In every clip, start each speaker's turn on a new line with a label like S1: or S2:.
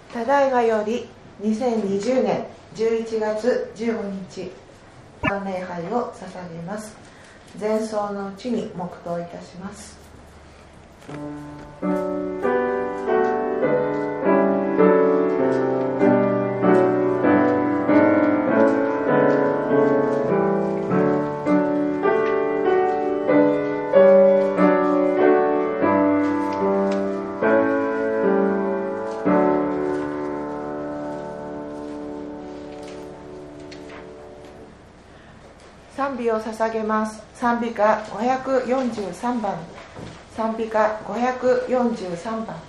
S1: ただいまより2020年11月15日礼拝を捧げます。前奏のうちに黙祷いたします。賛美を捧げます。賛美歌543番。賛美歌543番。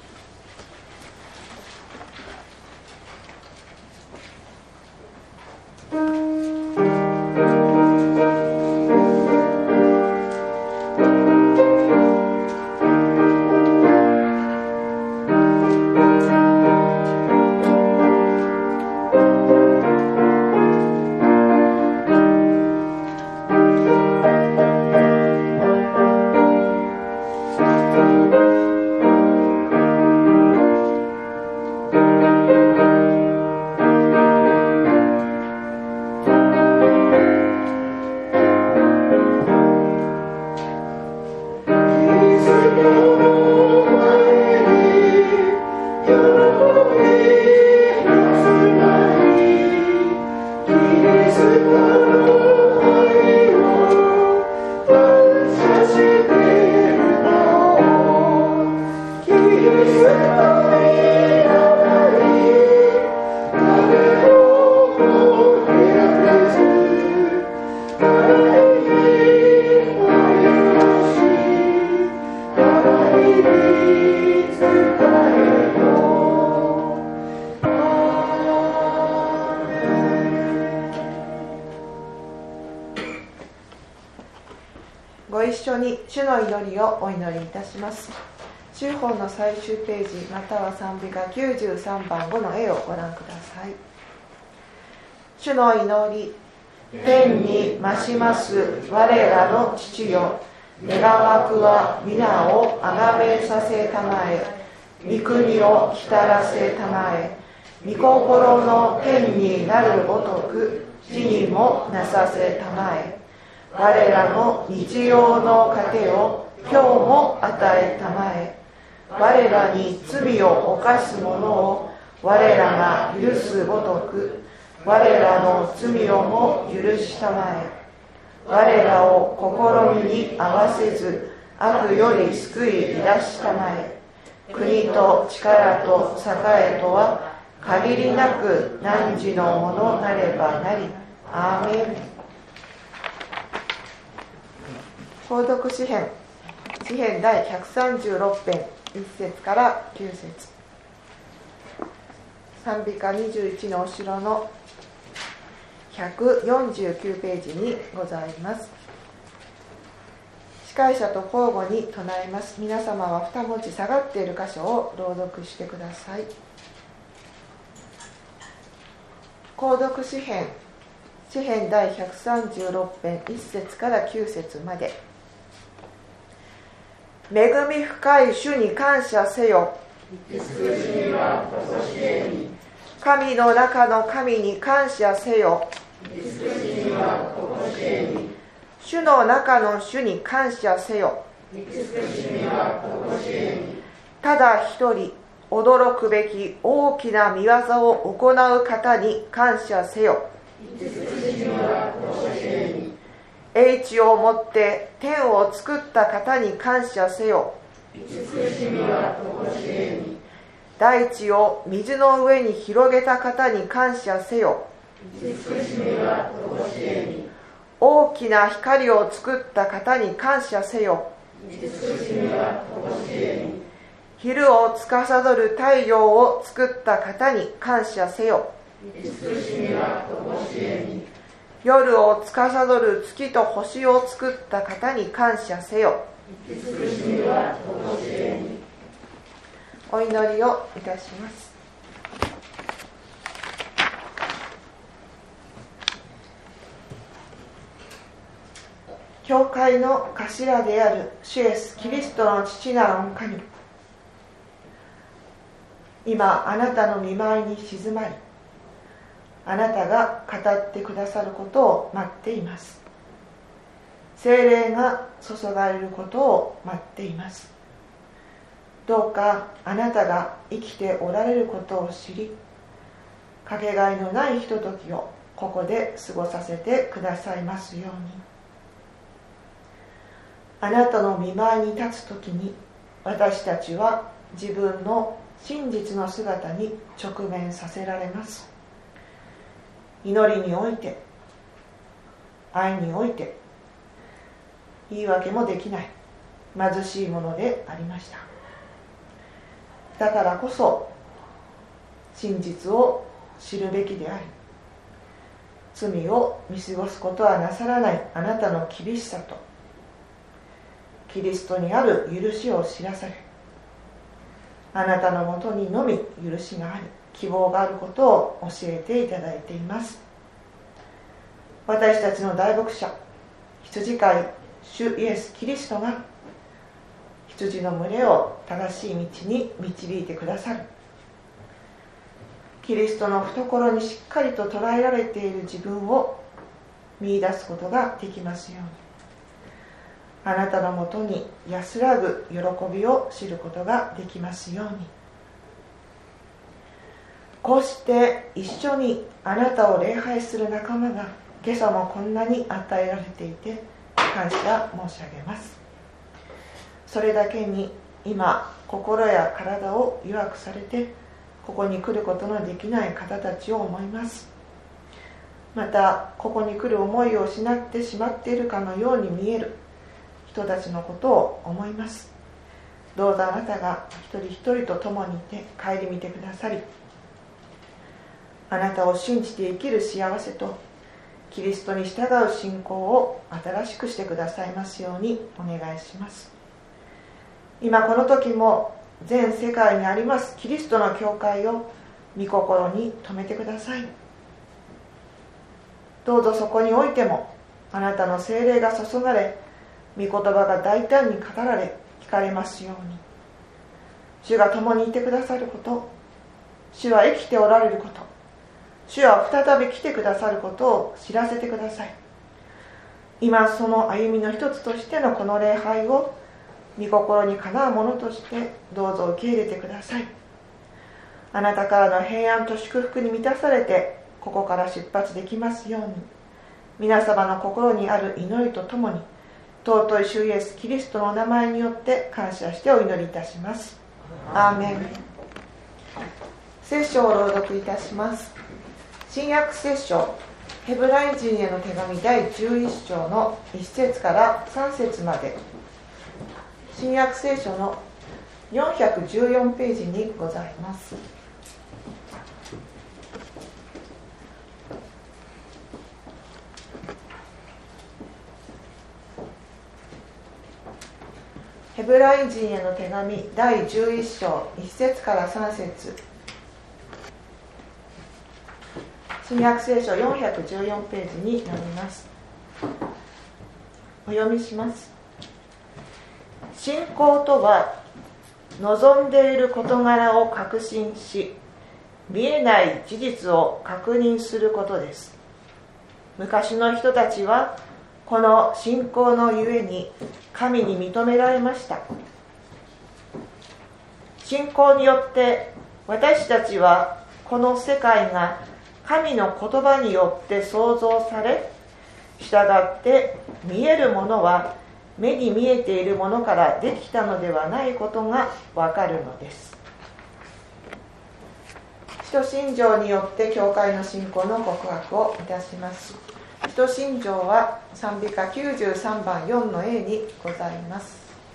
S1: ご一緒に主の祈りをお祈りいたします。修法の最終ページまたは賛美歌93番5の絵をご覧ください。主の祈り。天に増します我らの父よ、願わくは皆をあがめさせたまえ、御国をきたらせたまえ、御心の天になるごとく地にもなさせたまえ、我らの日曜の糧を今日も与えたまえ、我らに罪を犯す者を我らが許すごとく我らの罪をも許したまえ、我らを試みに合わせず悪より救い出したまえ、国と力と栄とは限りなく汝のものなればなり。アーメン。購読詩編第136編1節から9節、賛美歌21の後ろの149ページにございます。司会者と交互に唱えます。皆様は二文字下がっている箇所を朗読してください。購読詩編第136編1節から9節まで。恵み深い主に感謝せよ。神の中の神に感謝せよ。主の中の主に感謝せよ。ただ一人驚くべき大きな御業を行う方に感謝せよ。英知をもって天を作った方に感謝せよ。大地を水の上に広げた方に感謝せよ。大きな光を作った方に感謝せよ。昼を司る太陽を作った方に感謝せよ。夜を司る月と星を作った方に感謝せよ。お祈りをいたします。教会の頭である主イエスキリストの父なる御神、 今あなたの御前に静まり、あなたが語ってくださることを待っています。聖霊が注がれることを待っています。どうかあなたが生きておられることを知り、かけがえのないひとときをここで過ごさせてくださいますように。あなたの御前に立つときに、私たちは自分の真実の姿に直面させられます。祈りにおいて、愛において、言い訳もできない貧しいものでありました。だからこそ真実を知るべきであり、罪を見過ごすことはなさらないあなたの厳しさと、キリストにある許しを知らされ、あなたのもとにのみ許しがあり、希望があることを教えていただいています。私たちの大牧者、羊飼い主イエス・キリストが羊の群れを正しい道に導いてくださる。キリストの懐にしっかりと捉えられている自分を見出すことができますように、あなたのもとに安らぐ喜びを知ることができますように。こうして一緒にあなたを礼拝する仲間が今朝もこんなに与えられていて感謝申し上げます。それだけに今心や体を弱くされてここに来ることのできない方たちを思います。またここに来る思いを失ってしまっているかのように見える人たちのことを思います。どうぞあなたが一人一人と共にいて顧みてくださり、あなたを信じて生きる幸せとキリストに従う信仰を新しくしてくださいますようにお願いします。今この時も全世界にありますキリストの教会を御心に留めてください。どうぞそこにおいてもあなたの聖霊が注がれ、御言葉が大胆に語られ聞かれますように。主が共にいてくださること、主は生きておられること、主は再び来てくださることを知らせてください。今その歩みの一つとしてのこの礼拝を御心にかなうものとしてどうぞ受け入れてください。あなたからの平安と祝福に満たされてここから出発できますように、皆様の心にある祈りとともに尊い主イエスキリストのお名前によって感謝してお祈りいたします。アーメン。聖書を朗読いたします。新約聖書ヘブライ人への手紙第11章の1節から3節まで、新約聖書の414ページにございます。ヘブライ人への手紙第11章1節から3節、新約聖書414ページになります。お読みします。信仰とは望んでいる事柄を確信し、見えない事実を確認することです。昔の人たちはこの信仰のゆえに神に認められました。信仰によって私たちはこの世界が神の言葉によって創造され、従って見えるものは目に見えているものからできたのではないことがわかるのです。使徒信条によって教会の信仰の告白をいたします。使徒信条は賛美歌93番4の A にございます。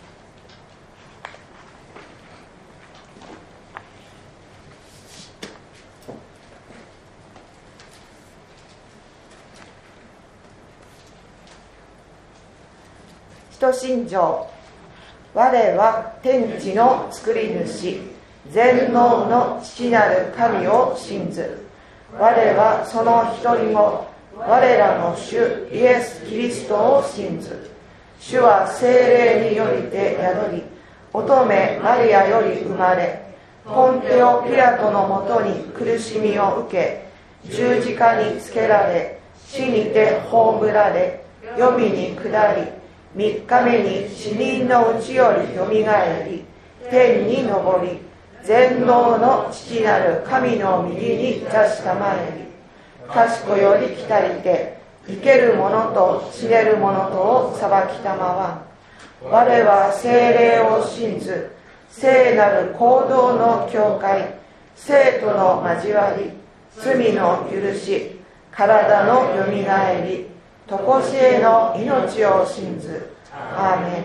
S1: 使徒信条。我は天地の作り主、全能の父なる神を信ずる。我はその一人も我らの主イエス・キリストを信ずる。主は聖霊によりて宿り、乙女マリアより生まれ、 ポンテオ・ピラトのもとに苦しみを受け、十字架につけられ、死にて葬られ、黄泉に下り、3日目に死人のうちよりよみがえり、天に昇り、全能の父なる神の右に座したまえり、賢より来たりて、生ける者と死ねる者とを裁きたまわん。我は聖霊を信ず、聖なる行動の教会、生徒の交わり、罪の許し、体のよみがえり、とこしえの命を信ず。アーメン。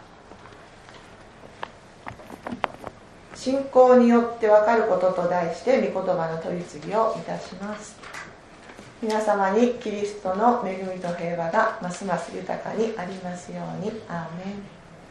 S1: 信仰によってわかることと題して御言葉の取り次ぎをいたします。皆様にキリストの恵みと平和がますます豊かにありますように。アーメン。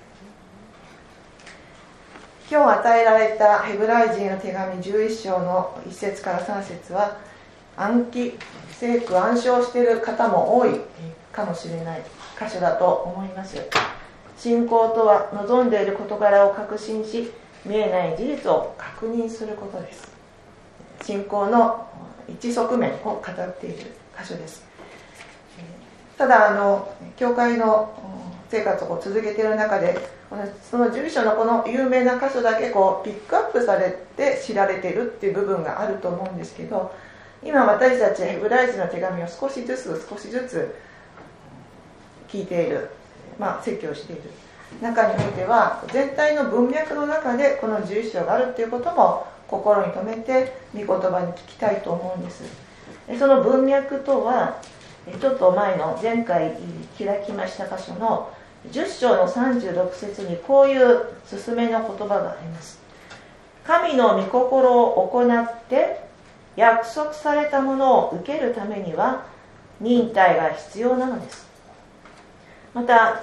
S1: 今日与えられたヘブライ人の手紙11章の1節から3節は、暗記、聖句暗唱している方も多いかもしれない箇所だと思います。信仰とは望んでいる事柄を確信し、見えない事実を確認することです。信仰の一側面を語っている箇所です。ただ教会の生活を続けている中で、その11章のこの有名な箇所だけピックアップされて知られているっていう部分があると思うんですけど、今私たちはヘブライ人の手紙を少しずつ聞いている、説教している中においては、全体の文脈の中でこの11章があるっていうことも心に留めて御言葉に聞きたいと思うんです。その文脈とは、ちょっと前の前回開きました箇所の10章の36節にこういう勧めの言葉があります。神の御心を行って約束されたものを受けるためには忍耐が必要なのです。また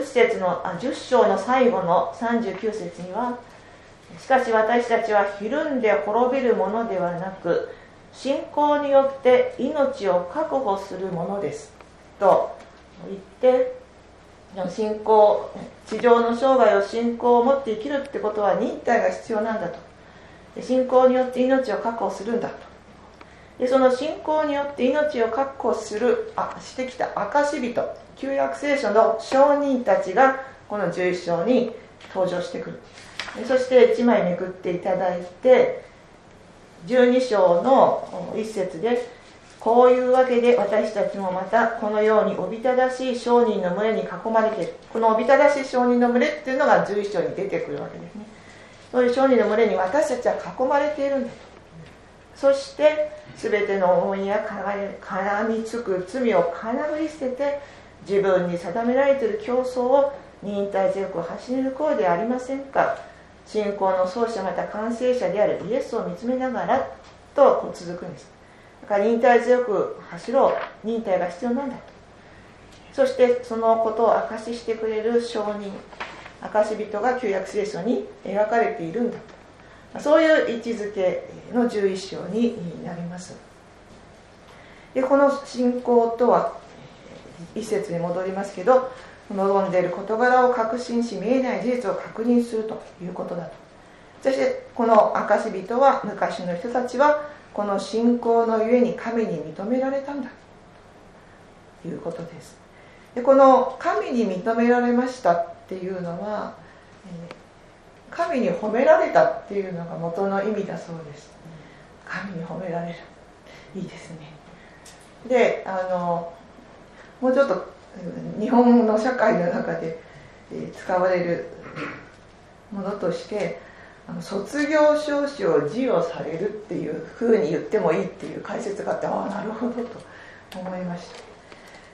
S1: 10章の最後の39節には、しかし私たちはひるんで滅びるものではなく、信仰によって命を確保するものですと言って、信仰、地上の生涯を信仰を持って生きるってことは忍耐が必要なんだと。信仰によって命を確保するんだと。でその信仰によって命を確保してきた証人、旧約聖書の証人たちがこの11章に登場してくる。そして1枚めくっていただいて、12章の1節で、こういうわけで私たちもまたこのようにおびただしい商人の群れに囲まれている。このおびただしい商人の群れっていうのが11章に出てくるわけですね。そういう商人の群れに私たちは囲まれているんだと。そして全ての思いや絡みつく罪をかなぐり捨てて、自分に定められている競争を忍耐強く走り抜こうではありませんか。信仰の創始者また完成者であるイエスを見つめながらと続くんです。だから忍耐強く走ろう、忍耐が必要なんだと。そしてそのことを証ししてくれる証人、証人が旧約聖書に描かれているんだと。そういう位置づけの11章になります。でこの信仰とは、一節に戻りますけど、望んでいる事柄を確信し、見えない事実を確認するということだと。そしてこの証人は、昔の人たちはこの信仰のゆえに神に認められたんだということです。でこの神に認められましたっていうのは、神に褒められたっていうのが元の意味だそうです。神に褒められる、いいですね。でもうちょっと日本の社会の中で使われるものとして、卒業証書を授与されるっていう風に言ってもいいっていう解説があって、なるほどと思いました。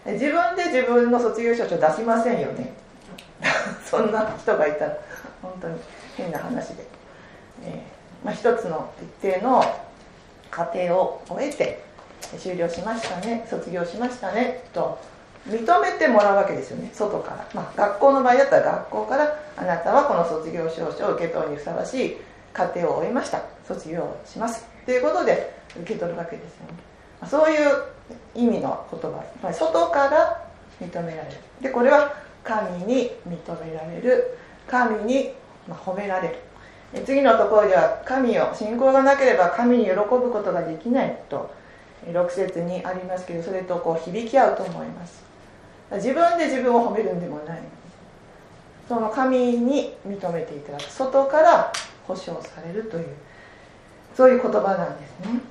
S1: 自分で自分の卒業証書出しませんよねそんな人がいたら本当に変な話で、一つの一定の過程を終えて終了しましたね、卒業しましたねと認めてもらうわけですよね、外から。学校の場合だったら学校から、あなたはこの卒業証書を受け取るにふさわしい過程を終えました、卒業しますということで受け取るわけですよね。そういう意味の言葉、外から認められる。でこれは神に認められる、神に褒められる。 次のところでは信仰がなければ神に喜ぶことができないと6節にありますけど、それと響き合うと思います。自分で自分を褒めるんでもない、その神に認めていただく、外から保証されるという、そういう言葉なんですね。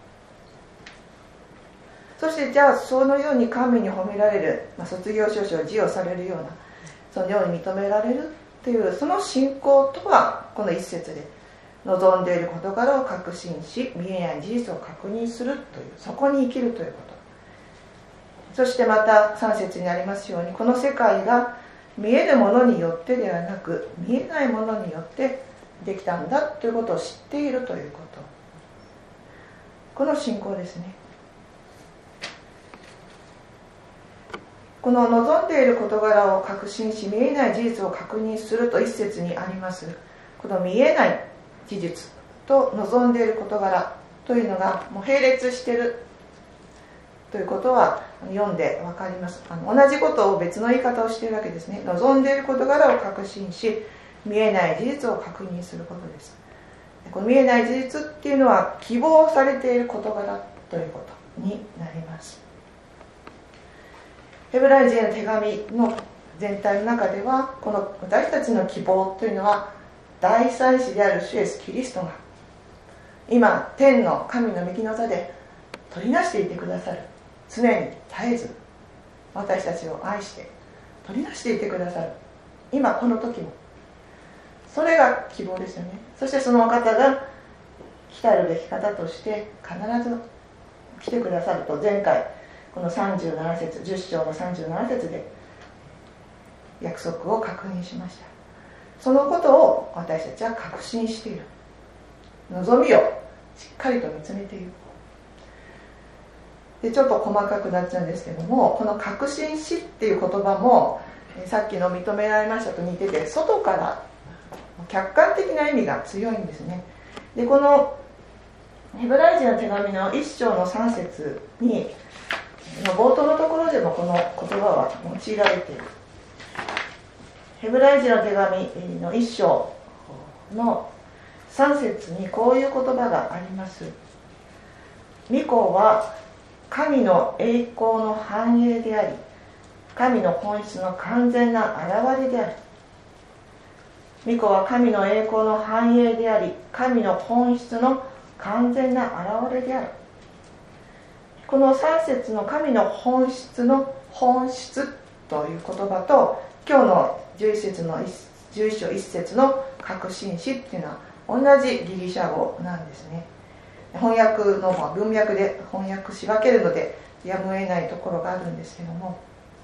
S1: そしてじゃあそのように神に褒められる、卒業証書を授与されるような、そのように認められるというその信仰とは、この一節で望んでいる事柄を確信し、見えない事実を確認するという、そこに生きるということ。そしてまた3節にありますように、この世界が見えるものによってではなく、見えないものによってできたんだということを知っているということ、この信仰ですね。この望んでいる事柄を確信し、見えない事実を確認すると一節にあります。この見えない事実と望んでいる事柄というのがもう並列しているということは読んで分かります。同じことを別の言い方をしているわけですね。望んでいる事柄を確信し、見えない事実を確認することです。この見えない事実っていうのは希望されている事柄ということになります。ヘブライ人への手紙の全体の中では、この私たちの希望というのは、大祭司である主イエスキリストが今天の神の御木の座で取りなしていてくださる、常に絶えず私たちを愛して取りなしていてくださる、今この時も、それが希望ですよね。そしてそのお方が来たるべき方として必ず来てくださると、前回この37節、10章の37節で約束を確認しました。そのことを私たちは確信している、望みをしっかりと見つめている。でちょっと細かくなっちゃうんですけども、この確信しっていう言葉もさっきの認められましたと似てて、外から客観的な意味が強いんですね。でこのヘブライ人の手紙の1章の3節に冒頭のところでもこの言葉は用いられている。ヘブライ人の手紙の1章の3節にこういう言葉があります。御子は神の栄光の繁栄であり、神の本質の完全な現れである。御子は神の栄光の繁栄であり、神の本質の完全な現れである。この3節の神の本質の本質という言葉と、今日の11章1節の確信しっていうのは同じギリシャ語なんですね。翻訳の文脈で翻訳し分けるのでやむを得ないところがあるんですけども、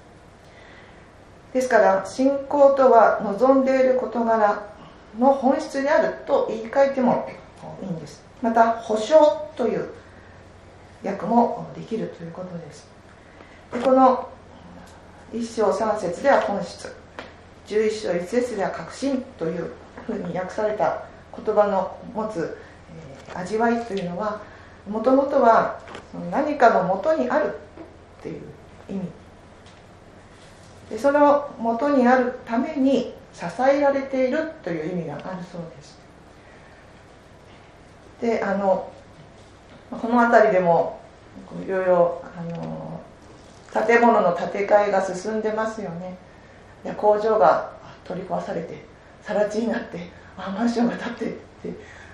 S1: ですから信仰とは望んでいる事柄の本質であると言い換えてもいいんです。また保証という訳もできるということです。でこの1章3節では本質、11章1節では確信というふうに訳された言葉の持つ味わいというのは、もともとは何かの元にあるっていう意味で、その元にあるために支えられているという意味があるそうです。でこの辺りでもいろいろ建物の建て替えが進んでますよね。で工場が取り壊されて更地になって、マンションが建ってって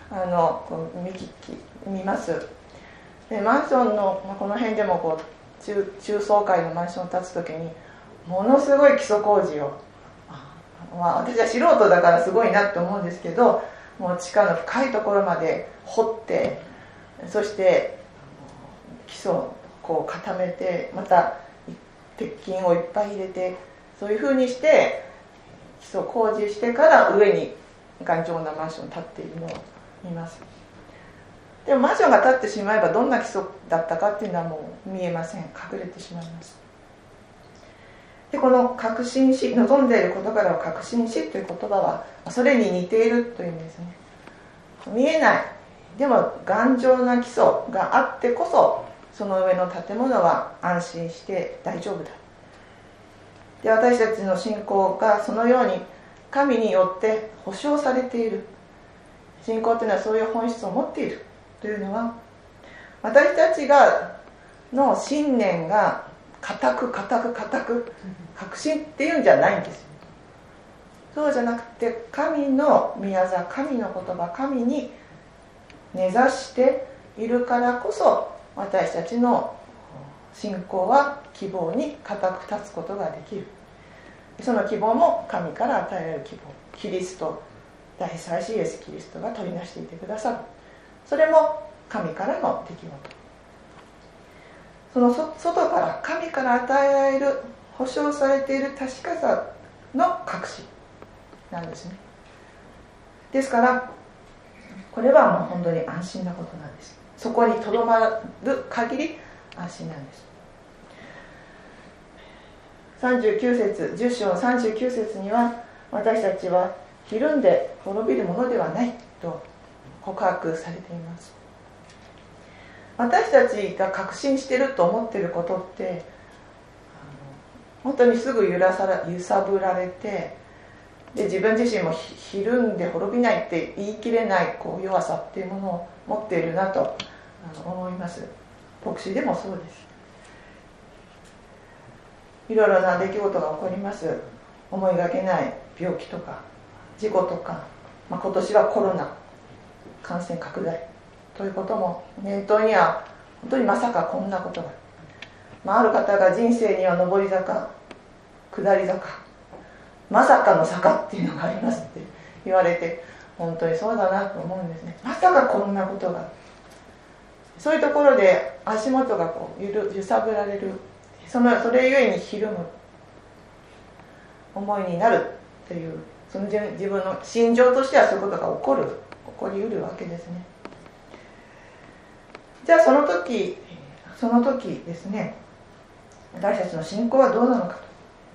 S1: 見ます。でマンションのこの辺でも中層階のマンションを建つ時にものすごい基礎工事を、私は素人だからすごいなって思うんですけど、もう地下の深いところまで掘って、そして基礎を固めて、また鉄筋をいっぱい入れて、そういうふうにして基礎工事してから上に頑丈なマンションを建っているのを見ます。でもマンションが建ってしまえばどんな基礎だったかっていうのはもう見えません。隠れてしまいます。でこの確信し、望んでいる事柄を確信しという言葉はそれに似ているという意味ですね。見えない、でも頑丈な基礎があってこそ、その上の建物は安心して大丈夫だ。で私たちの信仰がそのように神によって保証されている、 信仰というのはそういう本質を持っているというのは、私たちの信念が固く確信っていうんじゃないんですよ。そうじゃなくて、神の御業、神の言葉、神に根ざしているからこそ、私たちの信仰は希望に固く立つことができる。その希望も神から与えられる希望、キリスト、大祭司イエス・キリストが取りなしていてくださる。それも神からの出来事。その外から神から与えられる、保証されている確かさの確信なんですね。ですからこれはもう本当に安心なことなんです。そこにとどまる限り安心なんです。39節、10章の39節には、私たちはひるんで滅びるものではないと告白されています。私たちが確信していると思っていることって、本当にすぐ揺さぶられて、で自分自身もひるんで滅びないって言い切れない弱さっていうものを持っているなと思います。牧師でもそうです。いろいろな出来事が起こります。思いがけない病気とか事故とか、今年はコロナ感染拡大ということも念頭には、本当にまさかこんなことが、ある方が人生には上り坂下り坂、まさかの坂っていうのがありますって言われて、本当にそうだなと思うんですね。まさかこんなことが、そういうところで足元が揺さぶられる、それゆえにひるむ思いになるという、その自分の心情としてはそういうことが起こりうるわけですね。じゃあその時ですね、私たちの信仰はどうなのかと。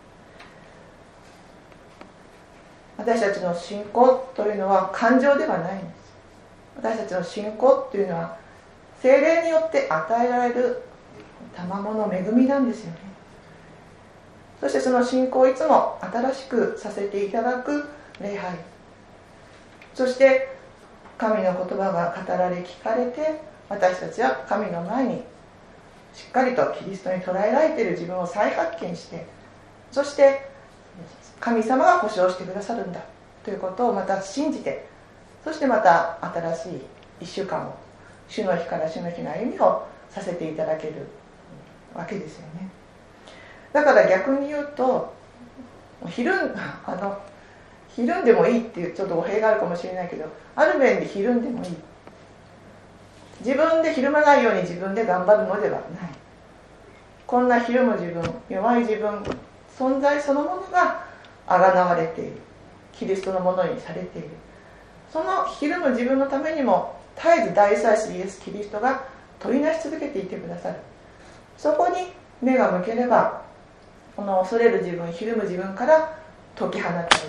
S1: 私たちの信仰というのは感情ではないんです。私たちの信仰というのは聖霊によって与えられる賜物の恵みなんですよね。そしてその信仰をいつも新しくさせていただく礼拝、そして神の言葉が語られ聞かれて、私たちは神の前にしっかりとキリストに捉えられている自分を再発見して、そして神様が保証してくださるんだということをまた信じて、そしてまた新しい1週間を、主の日から主の日の歩みをさせていただけるわけですよね。だから逆に言うと、ひるんでもいいっていうちょっと語弊があるかもしれないけど、ある面でひるんでもいい。自分でひるまないように自分で頑張るのではない。こんなひるむ自分、弱い自分、存在そのものが贖われている、キリストのものにされている。そのひるむ自分のためにも絶えず大祭司イエス・キリストが取りなし続けていてくださる。そこに目が向ければ、この恐れる自分、ひるむ自分から解き放たれて、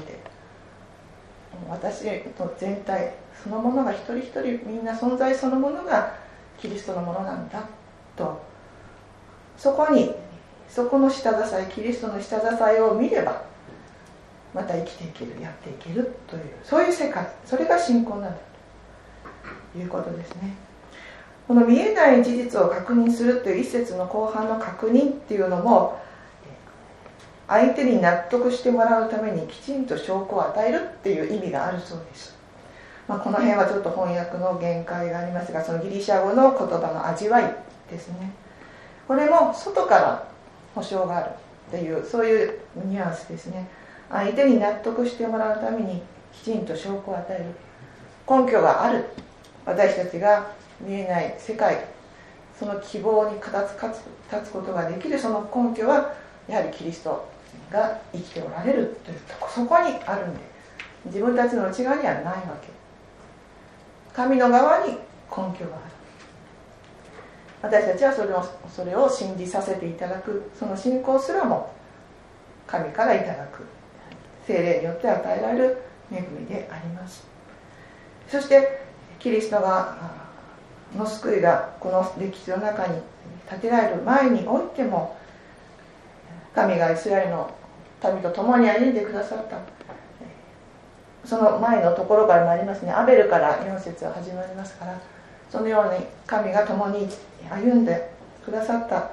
S1: 私と全体そのものが一人一人、みんな存在そのものがキリストのものなんだと、そこの下支え、キリストの下支えを見れば、また生きていける、やっていけるという、そういう世界、それが信仰なんだということですね。この見えない事実を確認するという一節の後半の確認っていうのも、相手に納得してもらうためにきちんと証拠を与えるっていう意味があるそうです。この辺はちょっと翻訳の限界がありますが、そのギリシャ語の言葉の味わいですね。これも外から保証があるっていう、そういうニュアンスですね。相手に納得してもらうためにきちんと証拠を与える、根拠がある。私たちが見えない世界、その希望に立つことができる、その根拠はやはりキリストが生きておられるというとこ、そこにあるんで、自分たちの内側にはないわけ。神の側に根拠がある。私たちはそれを信じさせていただく、その信仰すらも神からいただく、聖霊によって与えられる恵みであります。そしてキリストの救いがこの歴史の中に立てられる前においても、神がイスラエルの民と共に歩んでくださったその前のところからもありますね。アベルから4節は始まりますから、そのように神が共に歩んでくださった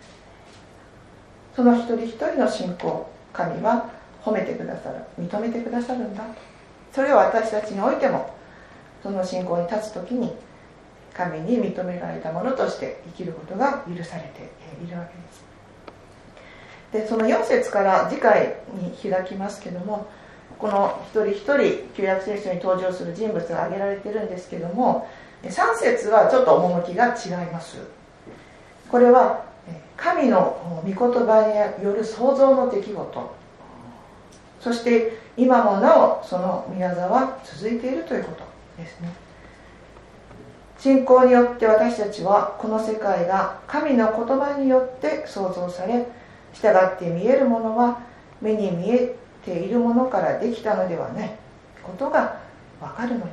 S1: その一人一人の信仰、神は褒めてくださる、認めてくださるんだ。それを私たちにおいても、その信仰に立つときに神に認められたものとして生きることが許されているわけです。で、その4節から次回に開きますけども、この一人一人旧約聖書に登場する人物が挙げられているんですけども、3節はちょっと趣が違います。これは神の御言葉による創造の出来事、そして今もなおその御業は続いているということですね。信仰によって私たちはこの世界が神の言葉によって創造され、従って見えるものは目に見えているものからできたのではないことがわかるのです。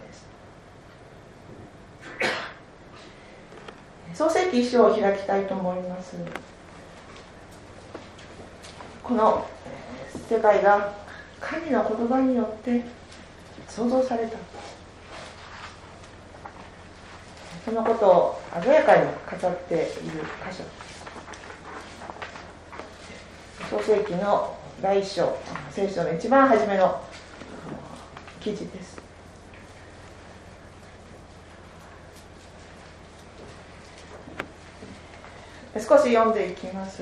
S1: 創世記1章を開きたいと思います。この世界が神の言葉によって創造された、そのことを鮮やかに語っている箇所、創世記の第1章、聖書の一番初めの記事です。少し読んでいきます。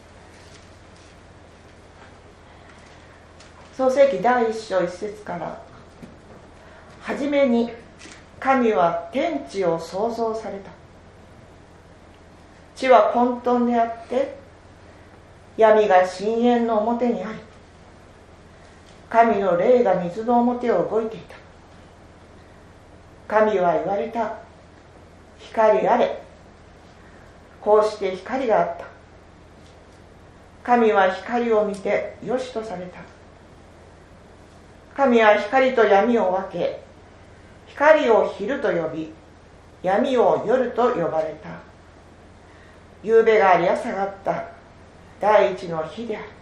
S1: 創世記第1章1節から、はじめに神は天地を創造された。地は混沌であって、闇が深淵の表にあり、神の霊が水の表を動いていた。神は言われた。光あれ。こうして光があった。神は光を見てよしとされた。神は光と闇を分け、光を昼と呼び、闇を夜と呼ばれた。夕べがあり朝があった。第一の日である。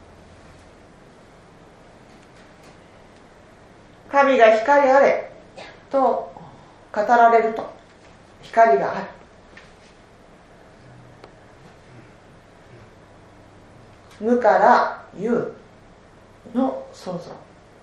S1: 神が光あれと語られると、光がある。無から有の創造。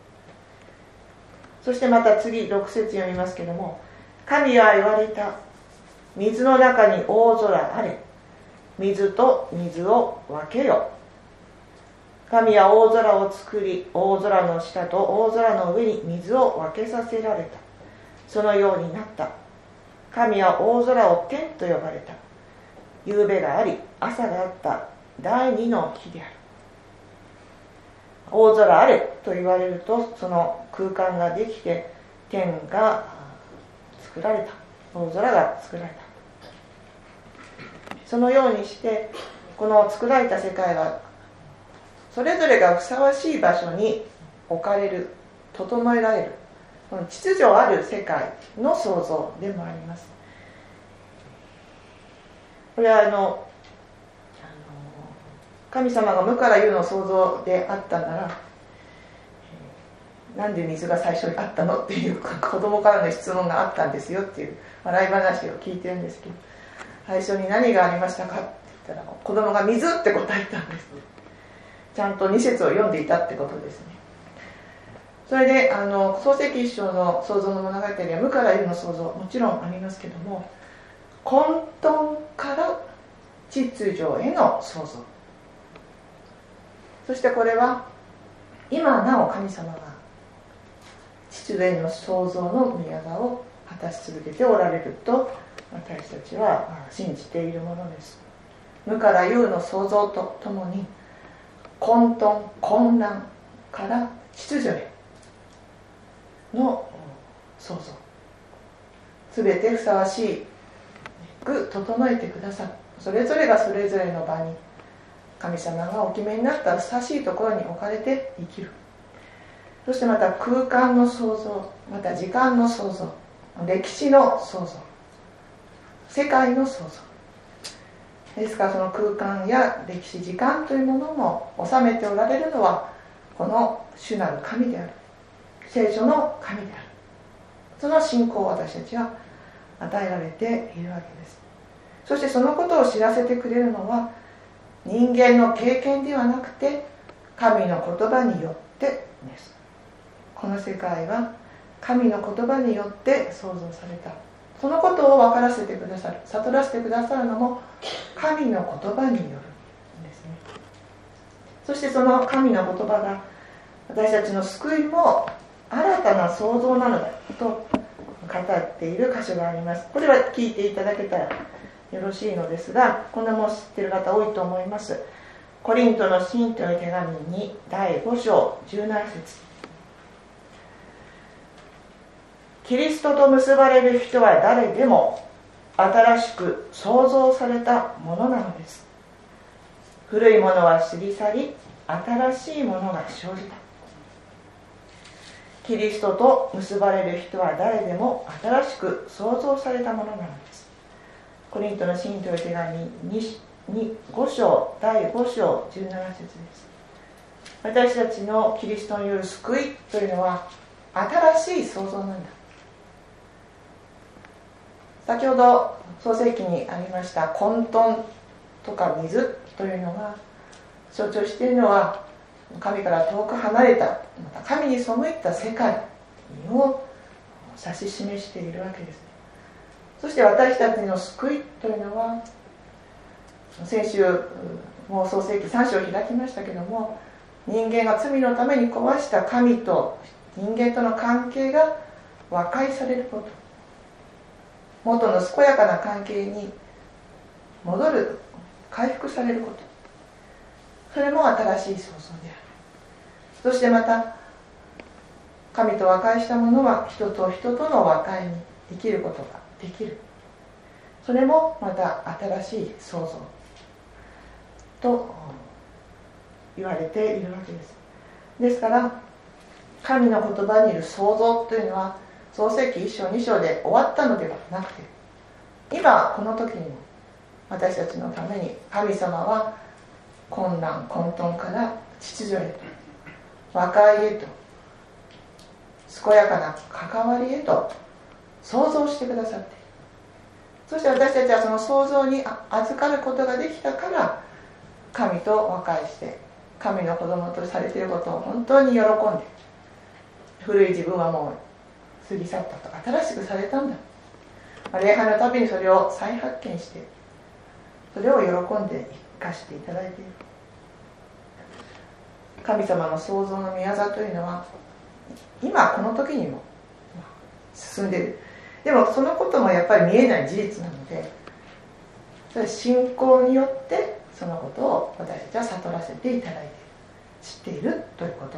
S1: そしてまた次6節読みますけれども、神は言われた。水の中に大空あれ。水と水を分けよ。神は大空を作り、大空の下と大空の上に水を分けさせられた。そのようになった。神は大空を天と呼ばれた。夕べがあり朝があった第二の日である。大空あれと言われると、その空間ができて天が作られた、大空が作られた。そのようにしてこの作られた世界はそれぞれがふさわしい場所に置かれる、整えられる、この秩序ある世界の創造でもあります。これは神様が無から有の創造であったなら、なんで水が最初にあったのっていう子供からの質問があったんですよっていう笑い話を聞いてるんですけど、最初に何がありましたかって言ったら、子供が水って答えたんです。ちゃんと2節を読んでいたってことですね。それで創世記1章の創造の物語は無から有の創造もちろんありますけども、混沌から秩序への創造、そしてこれは今なお神様が秩序への創造の御業を果たし続けておられると私たちは信じているものです。無から有の創造とともに混沌混乱から秩序への創造、すべてふさわしく整えてくださる。それぞれがそれぞれの場に神様がお決めになったふさわしいところに置かれて生きる。そしてまた空間の創造、また時間の創造、歴史の創造、世界の創造ですから、その空間や歴史時間というものも収めておられるのはこの主なる神である。 聖書の神である、その信仰を私たちは与えられているわけです。そしてそのことを知らせてくれるのは人間の経験ではなくて神の言葉によってです。この世界は神の言葉によって創造された、そのことを分からせてくださる、悟らせてくださるのも神の言葉によるんですね。そしてその神の言葉が私たちの救いも新たな創造なのだと語っている箇所があります。これは聞いていただけたらよろしいのですが、こんなもん知っている方多いと思います。コリントの信徒の手紙に第5章17節、キリストと結ばれる人は誰でも新しく創造されたものなのです。古いものは過ぎ去り、新しいものが生じた。キリストと結ばれる人は誰でも新しく創造されたものなのです。コリントの信徒の手紙5章第5章17節です。私たちのキリストによる救いというのは新しい創造なんだ。先ほど創世記にありました混沌とか水というのが象徴しているのは神から遠く離れた、また神に背いった世界を指し示しているわけです。そして私たちの救いというのは、先週もう創世記3章を開きましたけども、人間が罪のために壊した神と人間との関係が和解されること、元の健やかな関係に戻る、回復されること、それも新しい創造である。そしてまた神と和解した者は人と人との和解に生きることができる、それもまた新しい創造と言われているわけです。ですから神の言葉にいる創造というのは創世記1章2章で終わったのではなくて、今この時にも私たちのために神様は困難混沌から秩序へと、和解へと、健やかな関わりへと創造してくださっている。そして私たちはその創造に預かることができたから神と和解して神の子供とされていることを本当に喜んで、古い自分はもう過ぎ去ったと、新しくされたんだ、礼拝のたびにそれを再発見して、それを喜んで生かしていただいている。神様の創造の御業というのは今この時にも進んでいる。でもそのこともやっぱり見えない事実なので、それは信仰によってそのことを私たちは悟らせていただいている、知っているということ。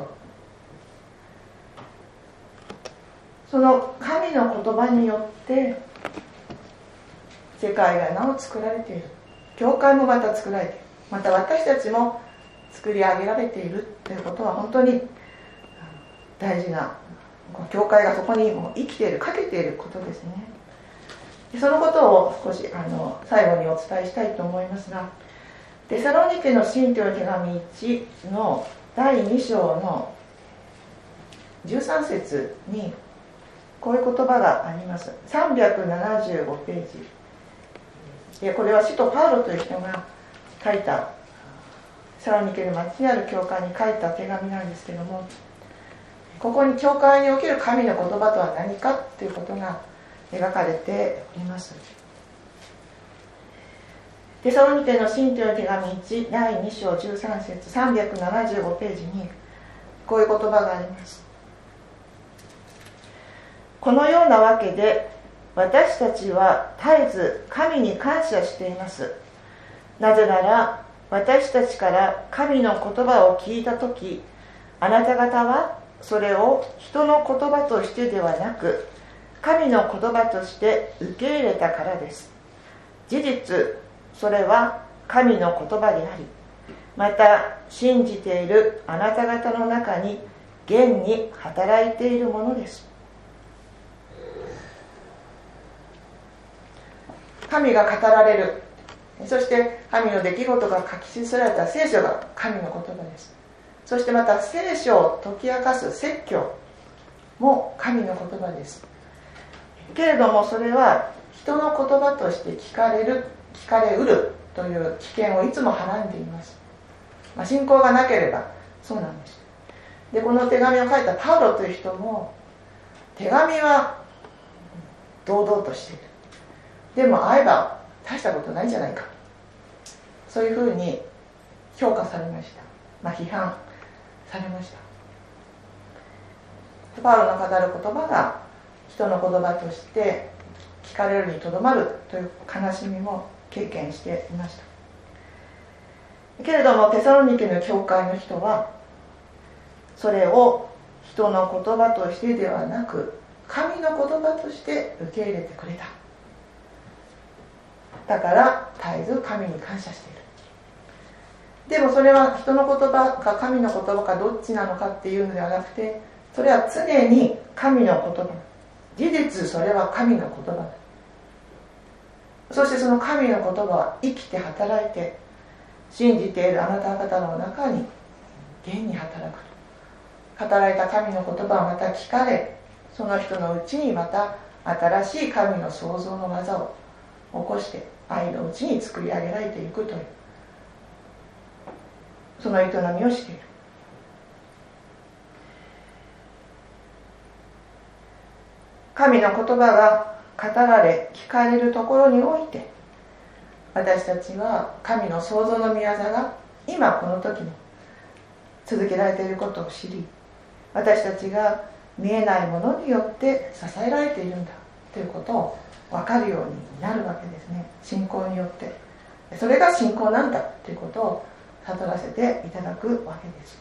S1: その神の言葉によって世界がなお作られている、教会もまた作られている、また私たちも作り上げられているということは本当に大事な、教会がそこにも生きている、かけていることですね。そのことを少し最後にお伝えしたいと思いますが、テサロニケの信徒の手紙1の第2章の13節にこういう言葉があります。375ページで、これは使徒パウロという人が書いた、テサロニケの町にある教会に書いた手紙なんですけども、ここに教会における神の言葉とは何かということが描かれております。テサロニケの信徒の手紙1第2章13節375ページにこういう言葉があります。このようなわけで私たちは絶えず神に感謝しています。なぜなら私たちから神の言葉を聞いたとき、あなた方はそれを人の言葉としてではなく神の言葉として受け入れたからです。事実それは神の言葉であり、また信じているあなた方の中に現に働いているものです。神が語られる、そして神の出来事が書き記された聖書が神の言葉です。そしてまた聖書を解き明かす説教、 も神の言葉です。けれどもそれは人の言葉として聞かれうるという危険をいつもはらんでいます。信仰がなければそうなんです。でこの手紙を書いたパウロという人も、手紙は堂々としている、でも会えば大したことないじゃないか、そういうふうに評価されました。批判されました。パウロの語る言葉が人の言葉として聞かれるにとどまるという悲しみも経験していました。けれどもテサロニケの教会の人はそれを人の言葉としてではなく神の言葉として受け入れてくれた。だから絶えず神に感謝している。でもそれは人の言葉か神の言葉かどっちなのかっていうのではなくて、それは常に神の言葉、事実それは神の言葉だ。そしてその神の言葉は生きて働いて、信じているあなた方の中に現に働くと。働いた神の言葉はまた聞かれ、その人のうちにまた新しい神の創造の技を起こして愛のうちに作り上げられていくという、その営みをしている。神の言葉が語られ聞かれるところにおいて、私たちは神の創造の御業が今この時も続けられていることを知り、私たちが見えないものによって支えられているんだということを分かるようになるわけですね。信仰によって、それが信仰なんだということを悟らせていただくわけです。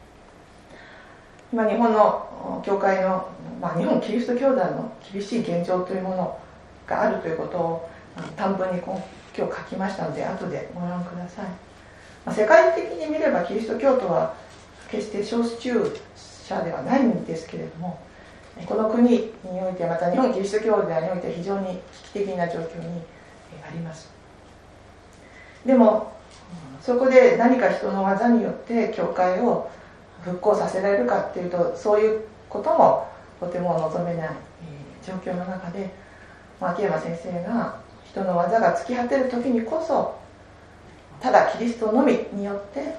S1: 今日本の教会の、日本キリスト教団の厳しい現状というものがあるということを短文に今日書きましたので、後でご覧ください。世界的に見ればキリスト教徒は決して少数者ではないんですけれども、この国において、また日本キリスト教団において非常に危機的な状況にあります。でもそこで何か人の技によって教会を復興させられるかっていうと、そういうこともとても望めない状況の中で、秋山先生が人の技が尽き果てる時にこそ、ただキリストのみによって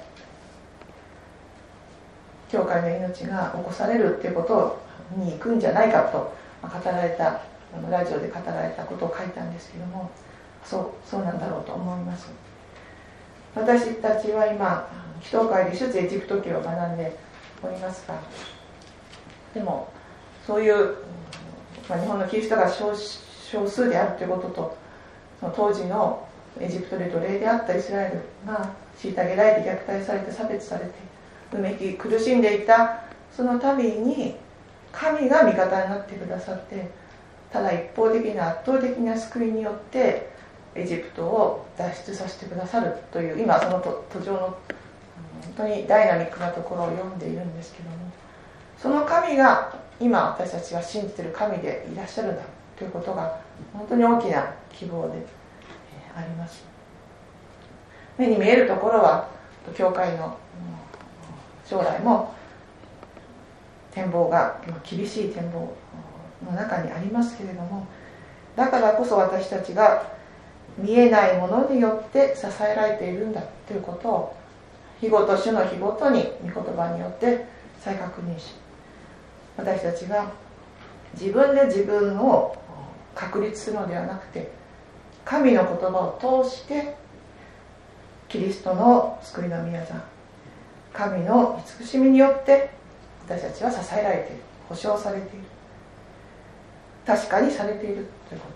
S1: 教会の命が起こされるっていうことに行くんじゃないかと語られた、ラジオで語られたことを書いたんですけども、そうなんだろうと思います。私たちは今祈祷会で出エジプト記を学んでおりますが、でもそういう、日本のキリストが少数であるということと、その当時のエジプトで奴隷であったイスラエルが虐げられて虐待されて差別されてうめき苦しんでいたその民に神が味方になってくださって、ただ一方的な圧倒的な救いによってエジプトを脱出させてくださるという、今その途上の本当にダイナミックなところを読んでいるんですけども、その神が今私たちが信じている神でいらっしゃるんだということが本当に大きな希望であります。目に見えるところは教会の将来も展望が厳しい展望の中にありますけれども、だからこそ私たちが見えないものによって支えられているんだということを日ごと主の日ごとに御言葉によって再確認し、私たちが自分で自分を確立するのではなくて、神の言葉を通してキリストの救いの御業、神の慈しみによって私たちは支えられている、保証されている、確かにされているということ、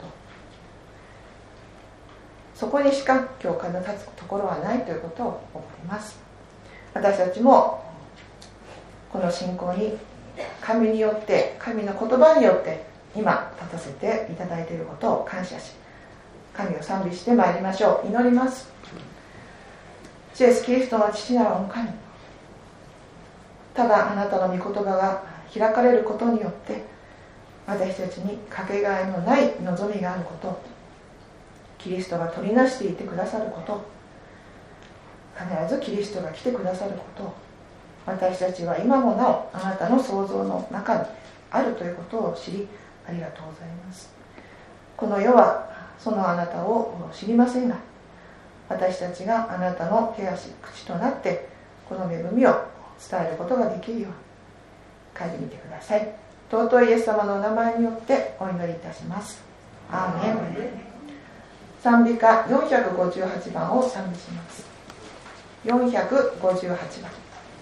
S1: そこにしか教会の立つところはないということを思います。私たちもこの信仰に神によって、神の言葉によって今立たせていただいていることを感謝し、神を賛美してまいりましょう。祈ります。主イエスキリストの父なる御神、ただあなたの御言葉が開かれることによって私たちにかけがえのない望みがあること、キリストが取りなしていてくださること、必ずキリストが来てくださること、私たちは今もなおあなたの創造の中にあるということを知り、ありがとうございます。この世はそのあなたを知りませんが、私たちがあなたの手足口となってこの恵みを伝えることができるように書いてみてください。尊いイエス様のお名前によってお祈りいたします。アーメン。賛美歌458番を賛美します。458番。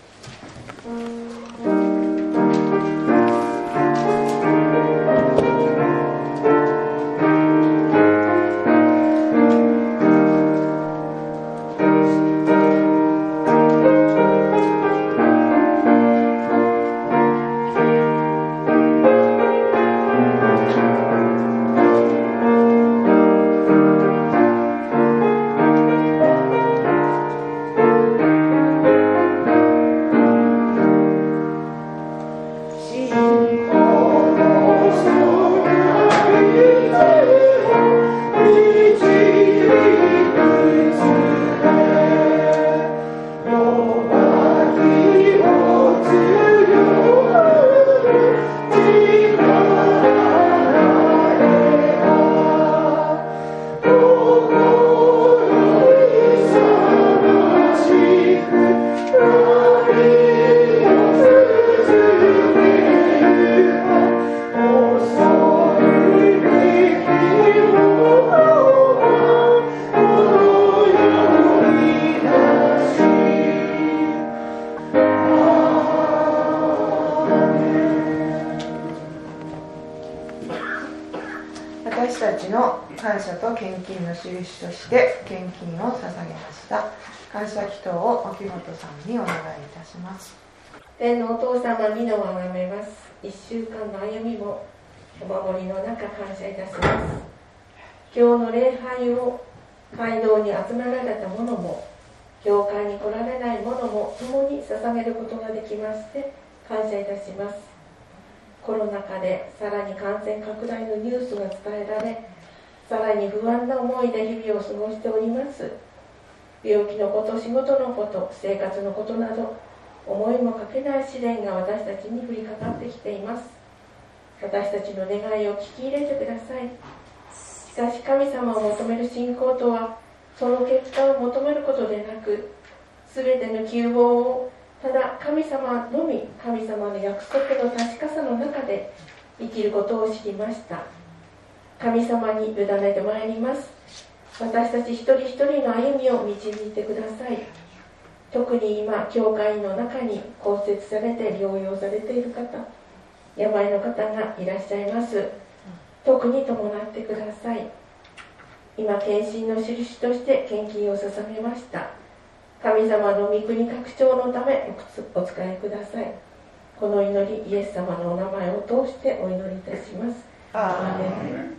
S1: 私たちの感謝と献金の印として献金を捧げました。感謝祈祷を沖本さんにお願いいたします。
S2: 天のお父様、皆をあがめます。1週間の歩みもお守りの中、感謝いたします。今日の礼拝を街道に集められた者も教会に来られない者も共に捧げることができまして感謝いたします。コロナ禍でさらに感染拡大のニュースが伝えられ、さらに不安な思いで日々を過ごしております。病気のこと、仕事のこと、生活のことなど思いもかけない試練が私たちに降りかかってきています。私たちの願いを聞き入れてください。しかし神様を求める信仰とはその結果を求めることでなく、すべての希望をただ神様のみ、神様の約束の確かさの中で生きることを知りました。神様に委ねてまいります。私たち一人一人の歩みを導いてください。特に今教会の中に骨折されて療養されている方、病の方がいらっしゃいます。特に伴ってください。今献身の印として献金を捧げました。神様の御国拡張のためお使いください。この祈り、イエス様のお名前を通してお祈りいたします。アーメン。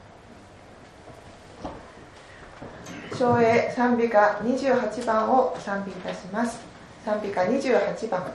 S1: 唱詠賛美歌28番を賛美いたします。賛美歌28番。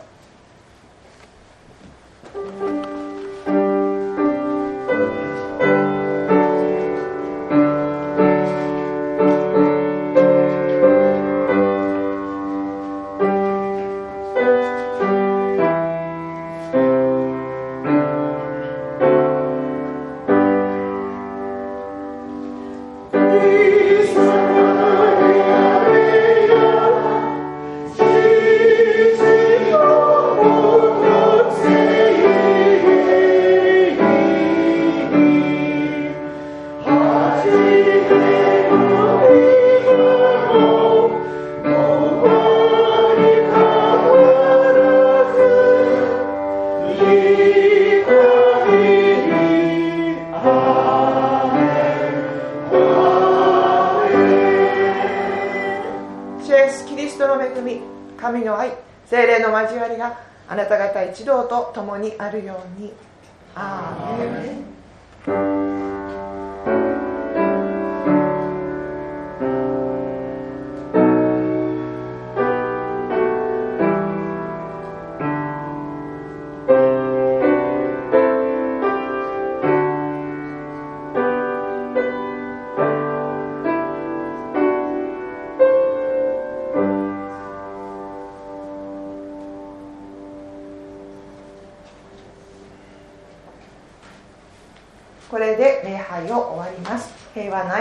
S1: 神の愛、聖霊の交わりがあなた方一同と共にあるように。アーメン。 会を終わります。平和な